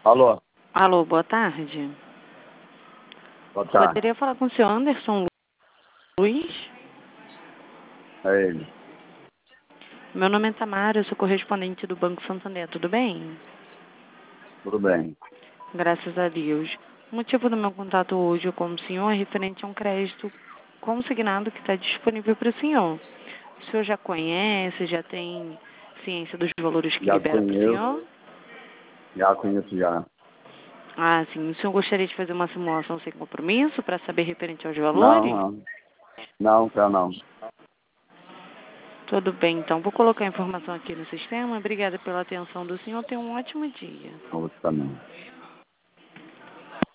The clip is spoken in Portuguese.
Alô, Alô, boa tarde. boa tarde. Poderia falar com o senhor Anderson Luiz? É ele. Meu nome é Tamara, eu sou correspondente do Banco Santander, tudo bem? Tudo bem. Graças a Deus. O motivo do meu contato hoje com o senhor é referente a um crédito consignado que está disponível para o senhor. O senhor já conhece, já tem ciência dos valores que Já libera para o conheço, senhor? já. Ah, sim. O senhor gostaria de fazer uma simulação sem compromisso para saber referente aos Não, valores? não. Não, quer não. Tudo bem, então. Vou colocar a informação aqui no sistema. Obrigada pela atenção do senhor. Tenha um ótimo dia. Não, você também.